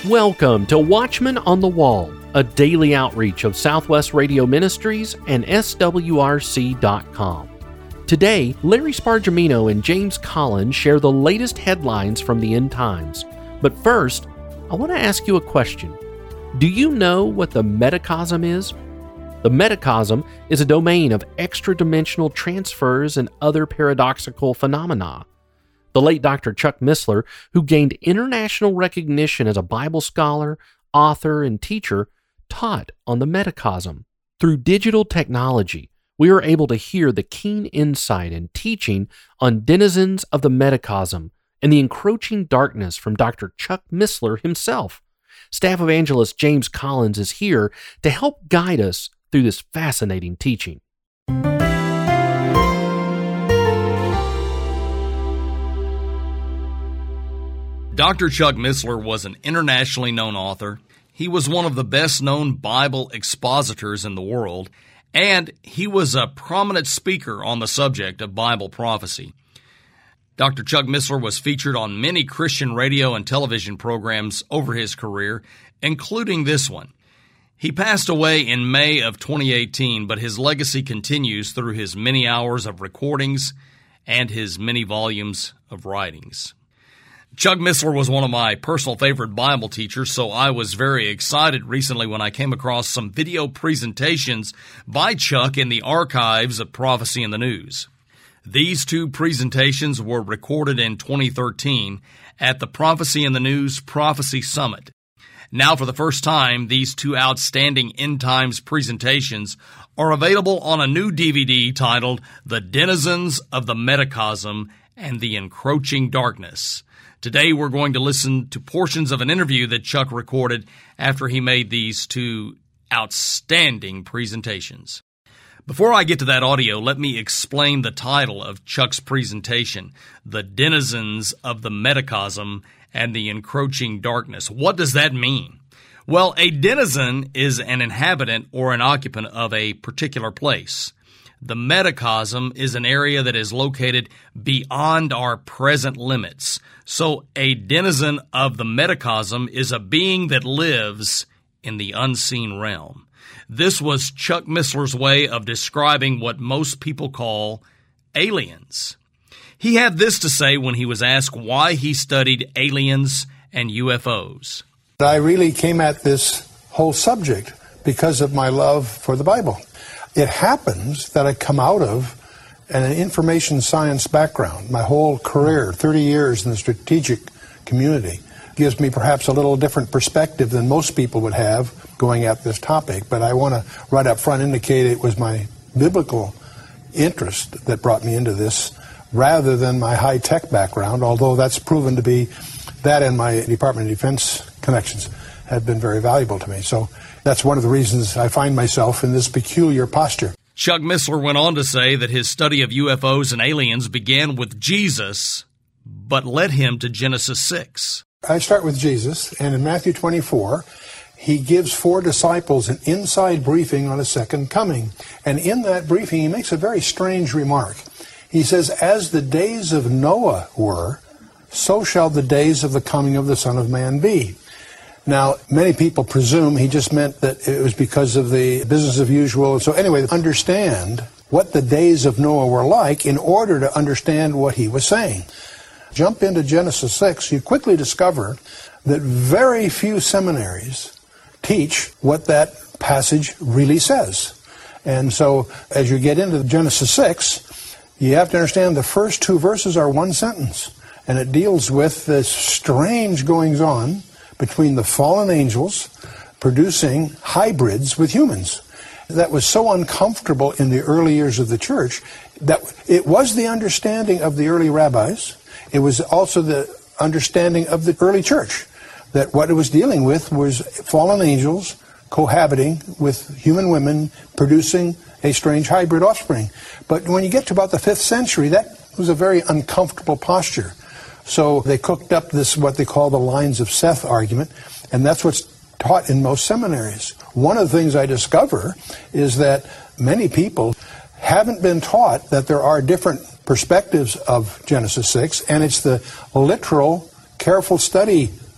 Welcome to Watchmen on the Wall, a daily outreach of Southwest Radio Ministries and SWRC.com. Today, Larry Spargimino and James Collins share the latest headlines from the end times. But first, I want to ask you a question. Do you know what the metacosm is? The metacosm is a domain of extra-dimensional transfers and other paradoxical phenomena. The late Dr. Chuck Missler, who gained international recognition as a Bible scholar, author, and teacher, taught on the metacosm. Through digital technology, we are able to hear the keen insight and teaching on denizens of the metacosm and the encroaching darkness from Dr. Chuck Missler himself. Staff Evangelist James Collins is here to help guide us through this fascinating teaching. Dr. Chuck Missler was an internationally known author. He was one of the best-known Bible expositors in the world, and he was a prominent speaker on the subject of Bible prophecy. Dr. Chuck Missler was featured on many Christian radio and television programs over his career, including this one. He passed away in May of 2018, but his legacy continues through his many hours of recordings and his many volumes of writings. Chuck Missler was one of my personal favorite Bible teachers, so I was very excited recently when I came across some video presentations by Chuck in the archives of Prophecy in the News. These two presentations were recorded in 2013 at the Prophecy in the News Prophecy Summit. Now, for the first time, these two outstanding end times presentations are available on a new DVD titled The Denizens of the Metacosm and the Encroaching Darkness. Today, we're going to listen to portions of an interview that Chuck recorded after he made these two outstanding presentations. Before I get to that audio, let me explain the title of Chuck's presentation, The Denizens of the Metacosm and the Encroaching Darkness. What does that mean? Well, a denizen is an inhabitant or an occupant of a particular place. The metacosm is an area that is located beyond our present limits. So a denizen of the metacosm is a being that lives in the unseen realm. This was Chuck Missler's way of describing what most people call aliens. He had this to say when he was asked why he studied aliens and UFOs. I really came at this whole subject because of my love for the Bible. It happens that I come out of an information science background. My whole career, 30 years in the strategic community, gives me perhaps a little different perspective than most people would have going at this topic. But I want to right up front indicate it was my biblical interest that brought me into this rather than my high-tech background, although that's proven to be, that and my Department of Defense connections have been very valuable to me. So that's one of the reasons I find myself in this peculiar posture. Chuck Missler went on to say that his study of UFOs and aliens began with Jesus, but led him to Genesis 6. I start with Jesus, and in Matthew 24, he gives 4 disciples an inside briefing on a second coming. And in that briefing, he makes a very strange remark. He says, as the days of Noah were, so shall the days of the coming of the Son of Man be. Now, many people presume he just meant that it was because of the business as usual. So anyway, understand what the days of Noah were like in order to understand what he was saying. Jump into Genesis 6, you quickly discover that very few seminaries teach what that passage really says. And so as you get into Genesis 6, you have to understand the first 2 verses are one sentence. And it deals with the strange goings-on between the fallen angels producing hybrids with humans. That was so uncomfortable in the early years of the church that it was the understanding of the early rabbis. It was also the understanding of the early church that what it was dealing with was fallen angels cohabiting with human women producing a strange hybrid offspring. But when you get to about the 5th century, that was a very uncomfortable posture. So they cooked up this, what they call the lines of Seth argument, and that's what's taught in most seminaries. One of the things I discover is that many people haven't been taught that there are different perspectives of Genesis 6, and it's the literal, careful study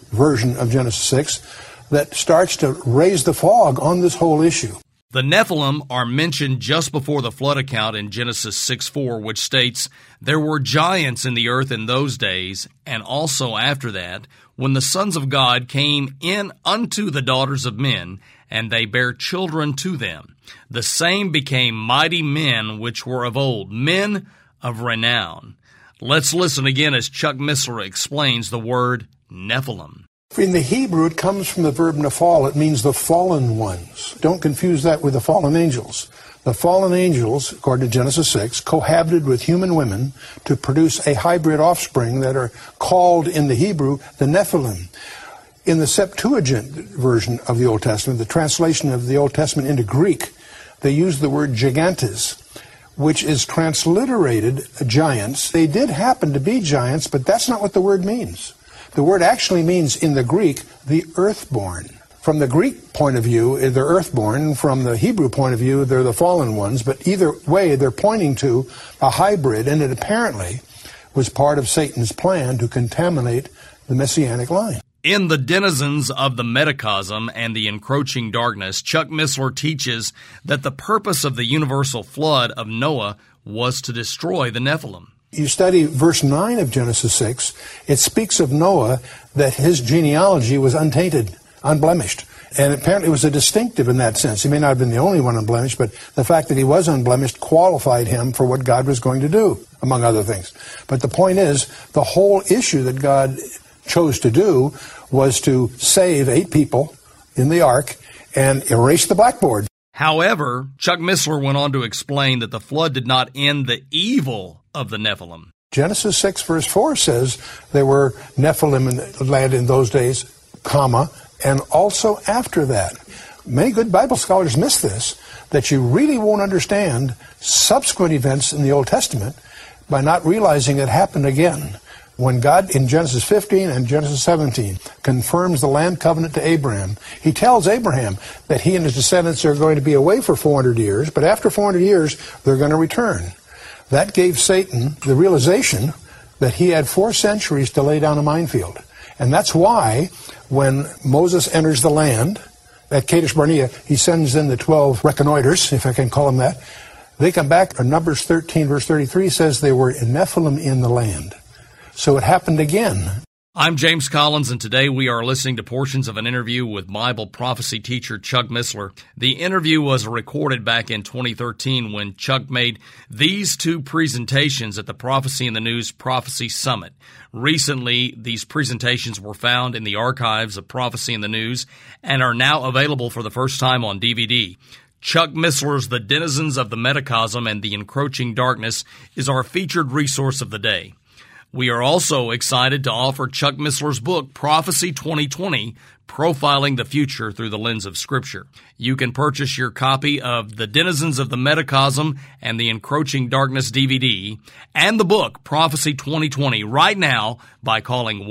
version of Genesis 6 that starts to raise the fog on this whole issue. The Nephilim are mentioned just before the flood account in Genesis 6:4, which states, "There were giants in the earth in those days, and also after that, when the sons of God came in unto the daughters of men, and they bare children to them. The same became mighty men which were of old, men of renown." Let's listen again as Chuck Missler explains the word Nephilim. In the Hebrew, it comes from the verb nephal. It means the fallen ones. Don't confuse that with the fallen angels. The fallen angels, according to Genesis 6, cohabited with human women to produce a hybrid offspring that are called in the Hebrew the Nephilim. In the Septuagint version of the Old Testament, the translation of the Old Testament into Greek, they use the word gigantes, which is transliterated giants. They did happen to be giants, but that's not what the word means. The word actually means, in the Greek, the earthborn. From the Greek point of view, they're earthborn. From the Hebrew point of view, they're the fallen ones. But either way, they're pointing to a hybrid, and it apparently was part of Satan's plan to contaminate the Messianic line. In The Denizens of the Metacosm and the Encroaching Darkness, Chuck Missler teaches that the purpose of the universal flood of Noah was to destroy the Nephilim. You study verse 9 of Genesis 6, it speaks of Noah that his genealogy was untainted, unblemished. And apparently it was a distinctive in that sense. He may not have been the only one unblemished, but the fact that he was unblemished qualified him for what God was going to do, among other things. But the point is, the whole issue that God chose to do was to save 8 people in the ark and erase the blackboard. However, Chuck Missler went on to explain that the flood did not end the evil of the Nephilim. Genesis 6 verse 4 says there were Nephilim in the land in those days, comma, and also after that. Many good Bible scholars miss this, that you really won't understand subsequent events in the Old Testament by not realizing it happened again. When God, in Genesis 15 and Genesis 17, confirms the land covenant to Abraham, he tells Abraham that he and his descendants are going to be away for 400 years, but after 400 years, they're going to return. That gave Satan the realization that he had 4 centuries to lay down a minefield. And that's why, when Moses enters the land, at Kadesh Barnea, he sends in the 12 reconnoiters, if I can call them that. They come back, Numbers 13, verse 33 says they were Nephilim in the land. So it happened again. I'm James Collins, and today we are listening to portions of an interview with Bible prophecy teacher Chuck Missler. The interview was recorded back in 2013 when Chuck made these 2 presentations at the Prophecy in the News Prophecy Summit. Recently, these presentations were found in the archives of Prophecy in the News and are now available for the first time on DVD. Chuck Missler's The Denizens of the Metacosm and the Encroaching Darkness is our featured resource of the day. We are also excited to offer Chuck Missler's book, Prophecy 2020, Profiling the Future Through the Lens of Scripture. You can purchase your copy of The Denizens of the Metacosm and the Encroaching Darkness DVD and the book, Prophecy 2020, right now by calling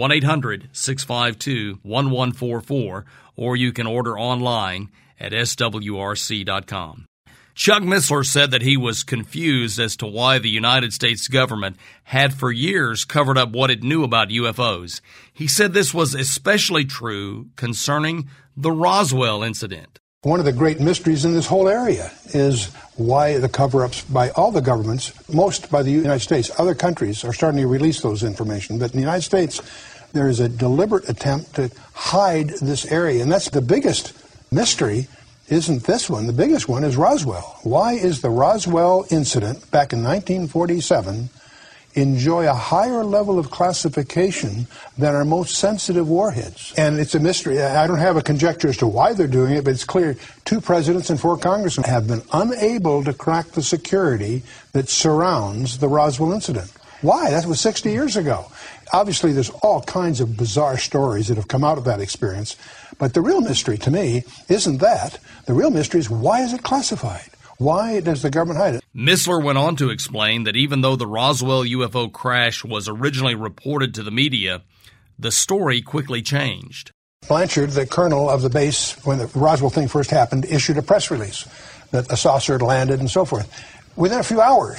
1-800-652-1144, or you can order online at swrc.com. Chuck Missler said that he was confused as to why the United States government had for years covered up what it knew about UFOs. He said this was especially true concerning the Roswell incident. One of the great mysteries in this whole area is why the cover-ups by all the governments, most by the United States. Other countries are starting to release those information, but in the United States, there is a deliberate attempt to hide this area, and that's the biggest mystery. Isn't this one? The biggest one is Roswell. Why is the Roswell incident back in 1947 enjoy a higher level of classification than our most sensitive warheads? And it's a mystery. I don't have a conjecture as to why they're doing it, but it's clear 2 presidents and 4 congressmen have been unable to crack the security that surrounds the Roswell incident. Why? That was 60 years ago. Obviously, there's all kinds of bizarre stories that have come out of that experience. But the real mystery to me isn't that. The real mystery is, why is it classified? Why does the government hide it? Missler went on to explain that even though the Roswell UFO crash was originally reported to the media, the story quickly changed. Blanchard, the colonel of the base, when the Roswell thing first happened, issued a press release that a saucer had landed and so forth. Within a few hours,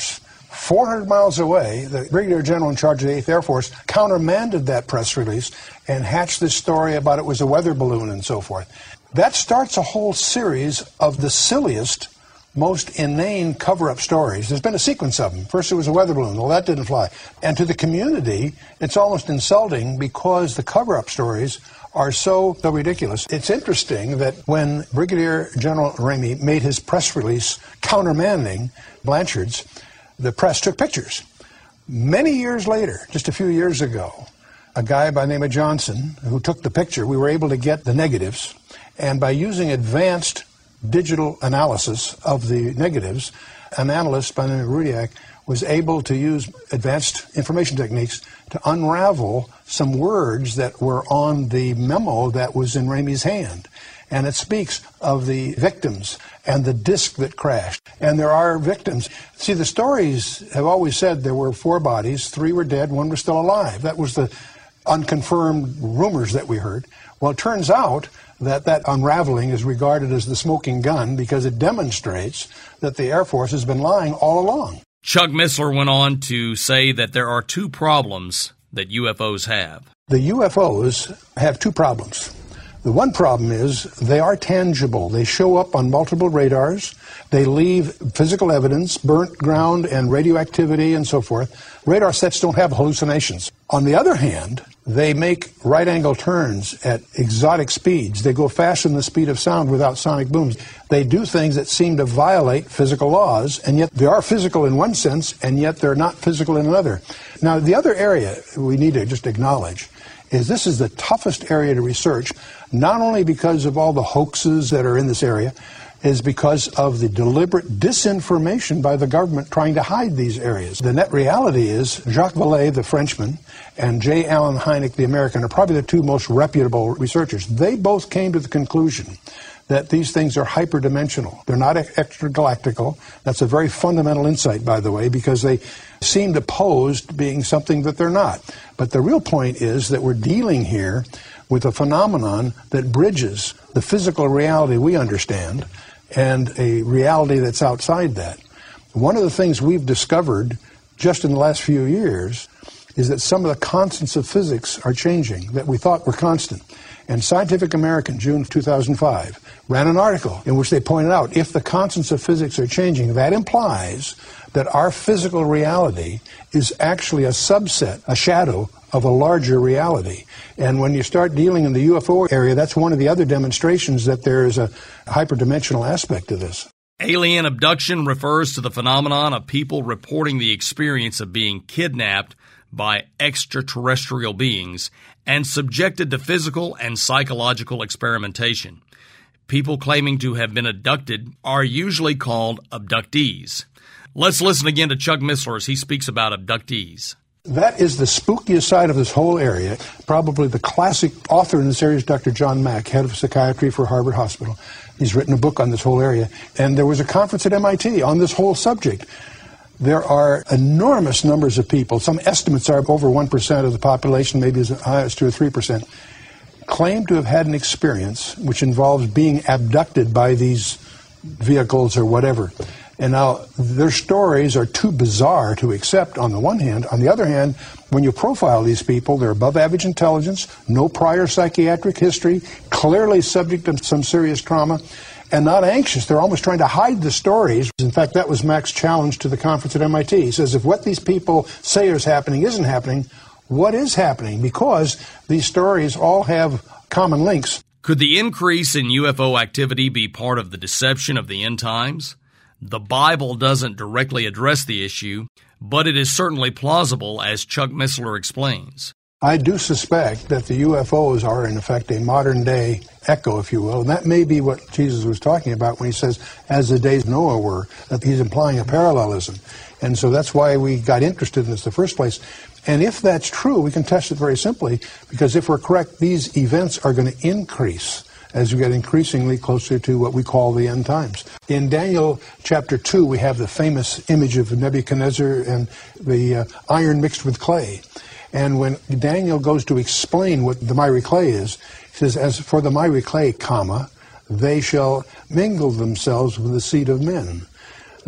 400 miles away, the Brigadier General in charge of the 8th Air Force countermanded that press release and hatched this story about it was a weather balloon and so forth. That starts a whole series of the silliest, most inane cover-up stories. There's been a sequence of them. First it was a weather balloon. Well, that didn't fly. And to the community, it's almost insulting because the cover-up stories are so ridiculous. It's interesting that when Brigadier General Ramey made his press release countermanding Blanchard's, the press took pictures. Many years later, just a few years ago, a guy by the name of Johnson who took the picture, we were able to get the negatives, and by using advanced digital analysis of the negatives, an analyst by the name of Rudiak was able to use advanced information techniques to unravel some words that were on the memo that was in Ramey's hand. And it speaks of the victims and the disc that crashed. And there are victims. See, the stories have always said there were 4 bodies, 3 were dead, 1 was still alive. That was the unconfirmed rumors that we heard. Well, it turns out that unraveling is regarded as the smoking gun because it demonstrates that the Air Force has been lying all along. Chuck Missler went on to say that there are 2 problems that UFOs have. The UFOs have 2 problems. The one problem is they are tangible. They show up on multiple radars. They leave physical evidence, burnt ground and radioactivity and so forth. Radar sets don't have hallucinations. On the other hand, they make right-angle turns at exotic speeds. They go faster than the speed of sound without sonic booms. They do things that seem to violate physical laws, and yet they are physical in one sense, and yet they're not physical in another. Now, the other area we need to just acknowledge is this is the toughest area to research, not only because of all the hoaxes that are in this area, is because of the deliberate disinformation by the government trying to hide these areas. The net reality is Jacques Vallée, the Frenchman, and J. Allen Hynek, the American, are probably the 2 most reputable researchers. They both came to the conclusion that these things are hyperdimensional. They're not extragalactical. That's a very fundamental insight, by the way, because they seem to pose being something that they're not. But the real point is that we're dealing here with a phenomenon that bridges the physical reality we understand and a reality that's outside that. One of the things we've discovered just in the last few years is that some of the constants of physics are changing that we thought were constant. And Scientific American, June 2005, ran an article in which they pointed out if the constants of physics are changing, that implies that our physical reality is actually a subset, a shadow of a larger reality. And when you start dealing in the UFO area, that's one of the other demonstrations that there is a hyperdimensional aspect to this. Alien abduction refers to the phenomenon of people reporting the experience of being kidnapped by extraterrestrial beings and subjected to physical and psychological experimentation. People claiming to have been abducted are usually called abductees. Let's listen again to Chuck Missler as he speaks about abductees. That is the spookiest side of this whole area. Probably the classic author in this area is Dr. John Mack, head of psychiatry for Harvard Hospital. He's written a book on this whole area. And there was a conference at MIT on this whole subject. There are enormous numbers of people, some estimates are over 1% of the population, maybe as high as 2 or 3%, claim to have had an experience which involves being abducted by these vehicles or whatever. And now their stories are too bizarre to accept on the one hand. On the other hand, when you profile these people, they're above average intelligence, no prior psychiatric history, clearly subject to some serious trauma, and not anxious. They're almost trying to hide the stories. In fact, that was Mack's challenge to the conference at MIT. He says, if what these people say is happening isn't happening, what is happening? Because these stories all have common links. Could the increase in UFO activity be part of the deception of the end times? The Bible doesn't directly address the issue, but it is certainly plausible, as Chuck Missler explains. I do suspect that the UFOs are, in effect, a modern-day echo, if you will, and that may be what Jesus was talking about when he says, as the days of Noah were, that he's implying a parallelism. And so that's why we got interested in this in the first place. And if that's true, we can test it very simply, because if we're correct, these events are going to increase as we get increasingly closer to what we call the end times. In Daniel chapter 2, we have the famous image of Nebuchadnezzar and the iron mixed with clay. And when Daniel goes to explain what the miry clay is, he says, as for the miry clay, they shall mingle themselves with the seed of men.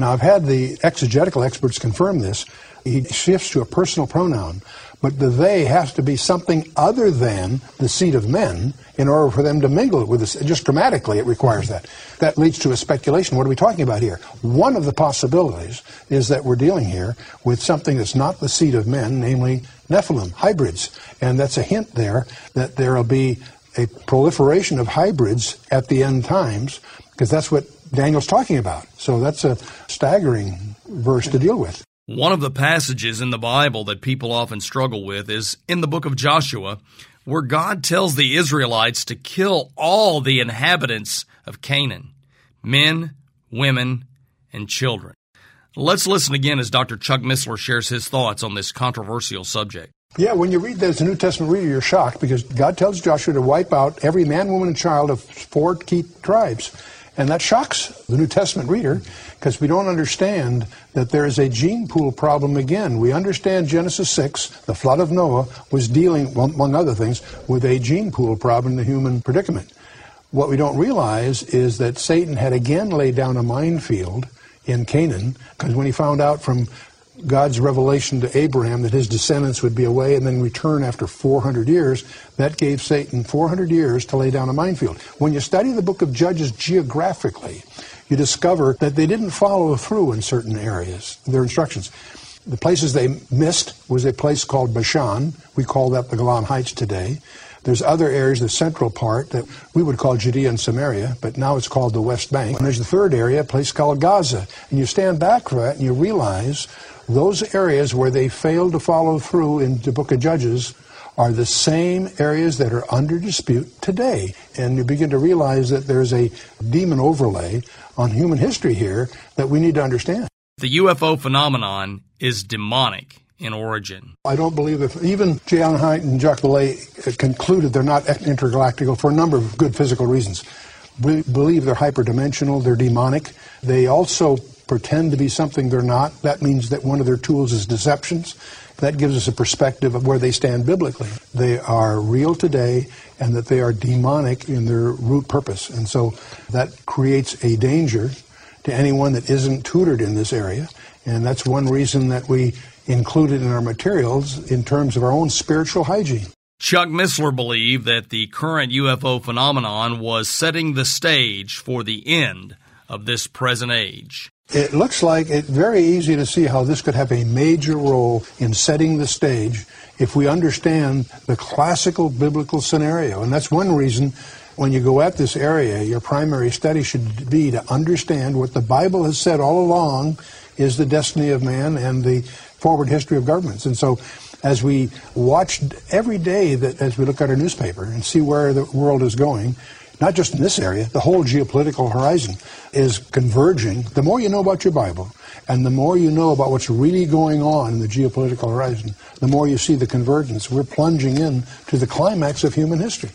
Now, I've had the exegetical experts confirm this. He shifts to a personal pronoun, but the they has to be something other than the seed of men in order for them to mingle with us. Just grammatically, it requires that. That leads to a speculation. What are we talking about here? One of the possibilities is that we're dealing here with something that's not the seed of men, namely Nephilim, hybrids. And that's a hint there that there will be a proliferation of hybrids at the end times, because that's what Daniel's talking about. So that's a staggering verse to deal with. One of the passages in the Bible that people often struggle with is in the book of Joshua, where God tells the Israelites to kill all the inhabitants of Canaan, men, women, and children. Let's listen again as Dr. Chuck Missler shares his thoughts on this controversial subject. Yeah, when you read that as a New Testament reader, you're shocked, because God tells Joshua to wipe out every man, woman, and child of 4 key tribes. And that shocks the New Testament reader, because we don't understand that there is a gene pool problem again. We understand Genesis 6, the flood of Noah, was dealing, among other things, with a gene pool problem in the human predicament. What we don't realize is that Satan had again laid down a minefield in Canaan, because when he found out from God's revelation to Abraham that his descendants would be away and then return after 400 years, that gave Satan 400 years to lay down a minefield. When you study the book of Judges geographically, you discover that they didn't follow through in certain areas, their instructions. The places they missed was a place called Bashan. We call that the Golan Heights today. There's other areas, the central part, that we would call Judea and Samaria, but now it's called the West Bank. And there's the third area, a place called Gaza. And you stand back from that and you realize those areas where they failed to follow through in the book of Judges are the same areas that are under dispute today. And you begin to realize that there's a demon overlay on human history here that we need to understand. The UFO phenomenon is demonic in origin. I don't believe that even J. Allen Hyde and Jacques Vallée concluded they're not intergalactical for a number of good physical reasons. We believe they're hyperdimensional, they're demonic. They also pretend to be something they're not. That means that one of their tools is deceptions. That gives us a perspective of where they stand biblically. They are real today, and that they are demonic in their root purpose. And so that creates a danger to anyone that isn't tutored in this area. And that's one reason that we include it in our materials in terms of our own spiritual hygiene. Chuck Missler believed that the current UFO phenomenon was setting the stage for the end of this present age. It looks like it's very easy to see how this could have a major role in setting the stage if we understand the classical biblical scenario. And that's one reason when you go at this area, your primary study should be to understand what the Bible has said all along is the destiny of man and the forward history of governments. And so as we watch every day, that as we look at our newspaper and see where the world is going, not just in this area, the whole geopolitical horizon is converging. The more you know about your Bible, and the more you know about what's really going on in the geopolitical horizon, the more you see the convergence. We're plunging in to the climax of human history.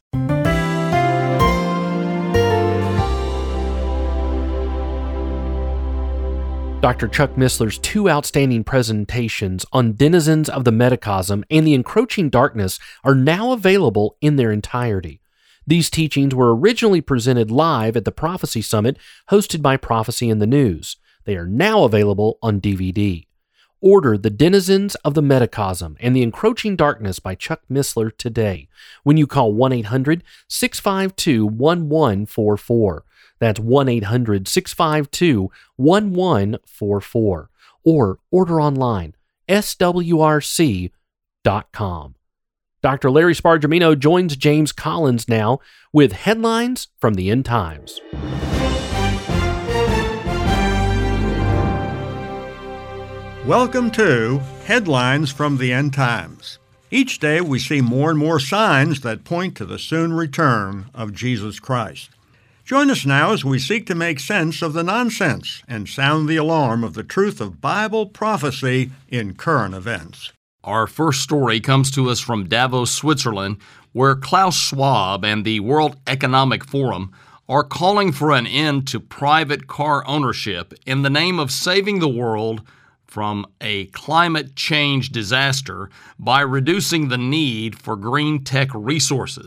Dr. Chuck Missler's 2 outstanding presentations on denizens of the Metacosm and the encroaching darkness are now available in their entirety. These teachings were originally presented live at the Prophecy Summit hosted by Prophecy in the News. They are now available on DVD. Order The Denizens of the Metacosm and the Encroaching Darkness by Chuck Missler today when you call 1-800-652-1144. That's 1-800-652-1144. Or order online, swrc.com. Dr. Larry Spargimino joins James Collins now with headlines from the end times. Welcome to Headlines from the End Times. Each day we see more and more signs that point to the soon return of Jesus Christ. Join us now as we seek to make sense of the nonsense and sound the alarm of the truth of Bible prophecy in current events. Our first story comes to us from Davos, Switzerland, where Klaus Schwab and the World Economic Forum are calling for an end to private car ownership in the name of saving the world from a climate change disaster by reducing the need for green tech resources.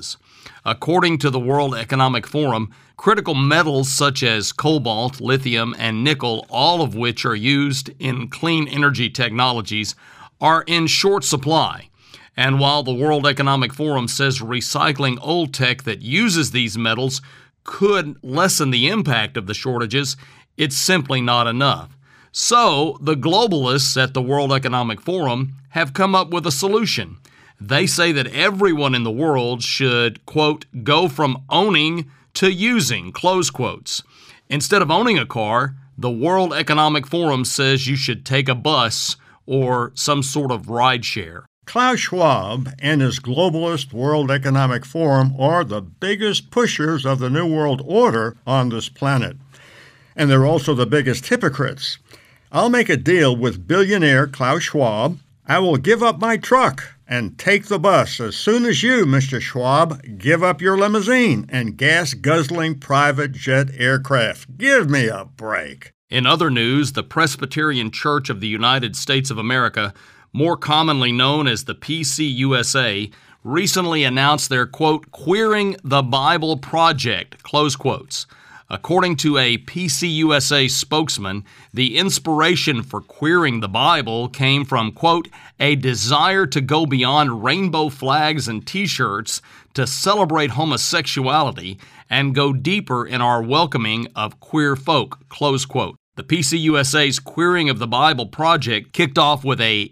According to the World Economic Forum, critical metals such as cobalt, lithium, and nickel, all of which are used in clean energy technologies, are in short supply. And while the World Economic Forum says recycling old tech that uses these metals could lessen the impact of the shortages, it's simply not enough. So, the globalists at the World Economic Forum have come up with a solution. They say that everyone in the world should, quote, go from owning to using, close quotes. Instead of owning a car, the World Economic Forum says you should take a bus or some sort of ride share. Klaus Schwab and his globalist World Economic Forum are the biggest pushers of the New World Order on this planet. And they're also the biggest hypocrites. I'll make a deal with billionaire Klaus Schwab. I will give up my truck and take the bus as soon as you, Mr. Schwab, give up your limousine and gas-guzzling private jet aircraft. Give me a break. In other news, the Presbyterian Church of the United States of America, more commonly known as the PCUSA, recently announced their, quote, Queering the Bible Project, close quotes. According to a PCUSA spokesman, the inspiration for queering the Bible came from, quote, a desire to go beyond rainbow flags and T-shirts to celebrate homosexuality and go deeper in our welcoming of queer folk, close quote. The PCUSA's Queering of the Bible project kicked off with a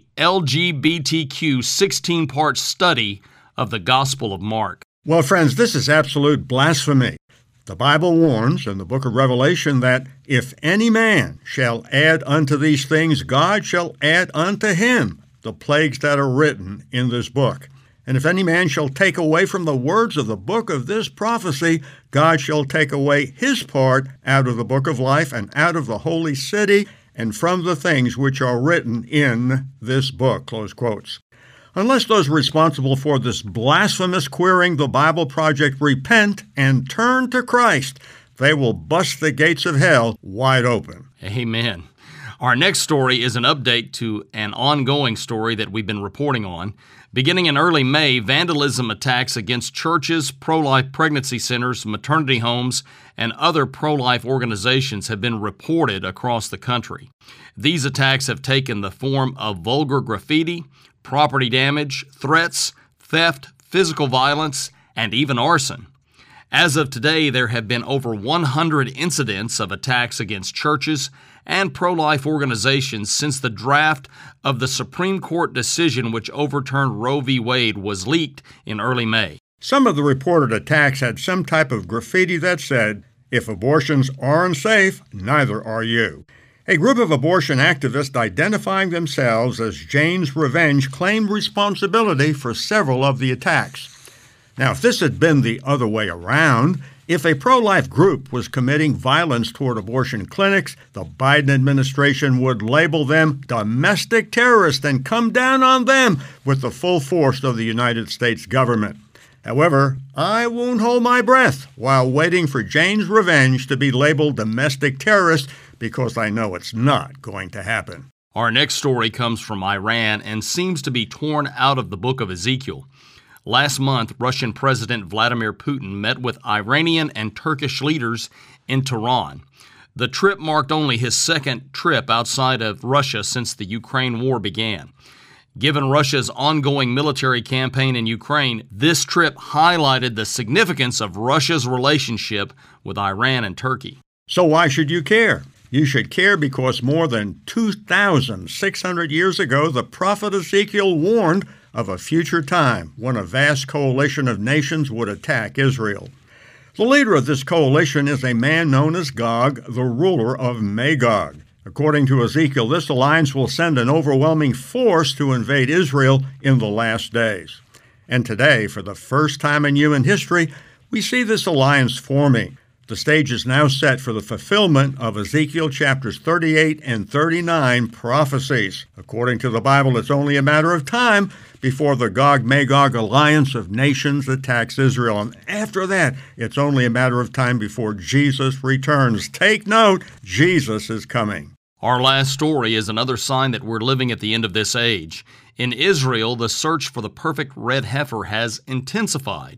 LGBTQ 16-part study of the Gospel of Mark. Well, friends, this is absolute blasphemy. The Bible warns in the book of Revelation that if any man shall add unto these things, God shall add unto him the plagues that are written in this book. And if any man shall take away from the words of the book of this prophecy, God shall take away his part out of the book of life and out of the holy city and from the things which are written in this book, close quotes. Unless those responsible for this blasphemous Queering the Bible project repent and turn to Christ, they will bust the gates of hell wide open. Amen. Our next story is an update to an ongoing story that we've been reporting on. Beginning in early May, vandalism attacks against churches, pro-life pregnancy centers, maternity homes, and other pro-life organizations have been reported across the country. These attacks have taken the form of vulgar graffiti, property damage, threats, theft, physical violence, and even arson. As of today, there have been over 100 incidents of attacks against churches and pro-life organizations since the draft of the Supreme Court decision which overturned Roe v. Wade was leaked in early May. Some of the reported attacks had some type of graffiti that said, "If abortions aren't safe, neither are you." A group of abortion activists identifying themselves as Jane's Revenge claimed responsibility for several of the attacks. Now, if this had been the other way around, if a pro-life group was committing violence toward abortion clinics, the Biden administration would label them domestic terrorists and come down on them with the full force of the United States government. However, I won't hold my breath while waiting for Jane's Revenge to be labeled domestic terrorist because I know it's not going to happen. Our next story comes from Iran and seems to be torn out of the book of Ezekiel. Last month, Russian President Vladimir Putin met with Iranian and Turkish leaders in Tehran. The trip marked only his second trip outside of Russia since the Ukraine war began. Given Russia's ongoing military campaign in Ukraine, this trip highlighted the significance of Russia's relationship with Iran and Turkey. So why should you care? You should care because more than 2,600 years ago, the prophet Ezekiel warned of a future time when a vast coalition of nations would attack Israel. The leader of this coalition is a man known as Gog, the ruler of Magog. According to Ezekiel, this alliance will send an overwhelming force to invade Israel in the last days. And today, for the first time in human history, we see this alliance forming. The stage is now set for the fulfillment of Ezekiel chapters 38 and 39 prophecies. According to the Bible, it's only a matter of time before the Gog-Magog alliance of nations attacks Israel. And after that, it's only a matter of time before Jesus returns. Take note, Jesus is coming. Our last story is another sign that we're living at the end of this age. In Israel, the search for the perfect red heifer has intensified.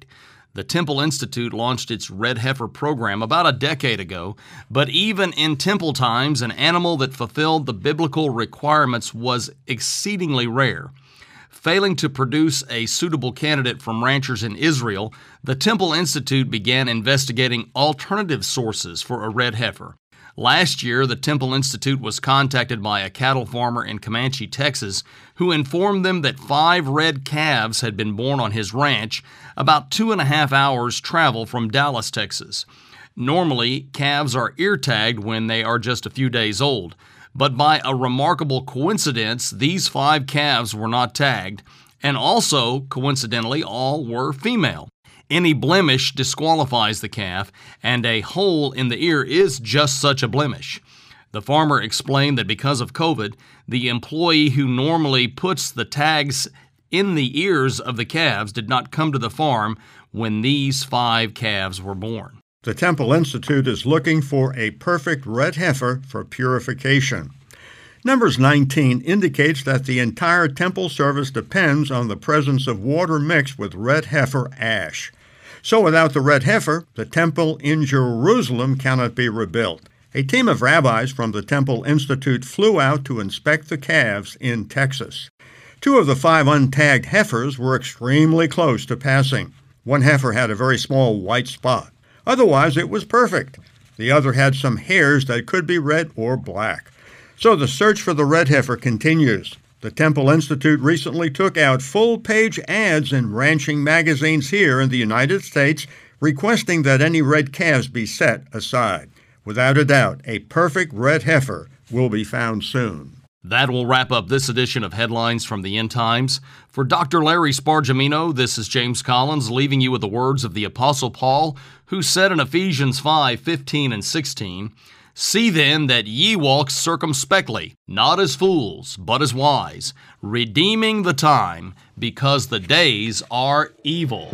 The Temple Institute launched its red heifer program about a decade ago, but even in temple times, an animal that fulfilled the biblical requirements was exceedingly rare. Failing to produce a suitable candidate from ranchers in Israel, the Temple Institute began investigating alternative sources for a red heifer. Last year, the Temple Institute was contacted by a cattle farmer in Comanche, Texas, who informed them that 5 red calves had been born on his ranch, about 2.5 hours travel from Dallas, Texas. Normally, calves are ear-tagged when they are just a few days old, but by a remarkable coincidence, these 5 calves were not tagged, and also, coincidentally, all were female. Any blemish disqualifies the calf, and a hole in the ear is just such a blemish. The farmer explained that because of COVID, the employee who normally puts the tags in the ears of the calves did not come to the farm when these 5 calves were born. The Temple Institute is looking for a perfect red heifer for purification. Numbers 19 indicates that the entire temple service depends on the presence of water mixed with red heifer ash. So without the red heifer, the temple in Jerusalem cannot be rebuilt. A team of rabbis from the Temple Institute flew out to inspect the calves in Texas. 2 of the 5 untagged heifers were extremely close to passing. One heifer had a very small white spot. Otherwise, it was perfect. The other had some hairs that could be red or black. So the search for the red heifer continues. The Temple Institute recently took out full-page ads in ranching magazines here in the United States requesting that any red calves be set aside. Without a doubt, a perfect red heifer will be found soon. That will wrap up this edition of Headlines from the End Times. For Dr. Larry Spargimino, this is James Collins, leaving you with the words of the Apostle Paul, who said in Ephesians 5:15 and 16, "See then that ye walk circumspectly, not as fools, but as wise, redeeming the time, because the days are evil."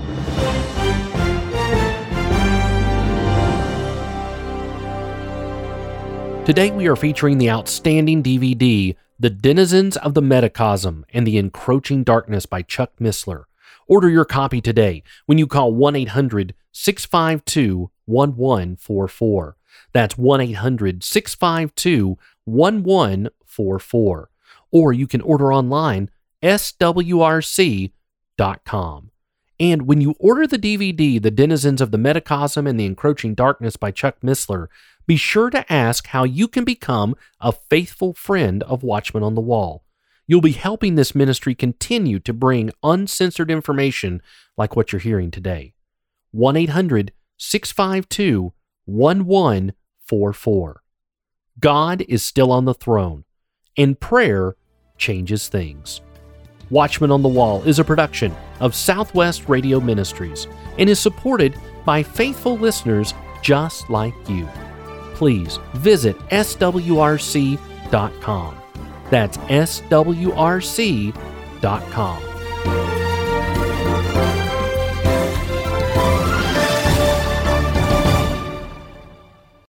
Today we are featuring the outstanding DVD, The Denizens of the Metacosm and the Encroaching Darkness by Chuck Missler. Order your copy today when you call 1-800-652-1144. That's 1-800-652-1144. Or you can order online, swrc.com. And when you order the DVD, The Denizens of the Metacosm and the Encroaching Darkness by Chuck Missler, be sure to ask how you can become a faithful friend of Watchmen on the Wall. You'll be helping this ministry continue to bring uncensored information like what you're hearing today. 1-800-652-1144. God is still on the throne, and prayer changes things. Watchmen on the Wall is a production of Southwest Radio Ministries and is supported by faithful listeners just like you. Please visit swrc.com. That's swrc.com.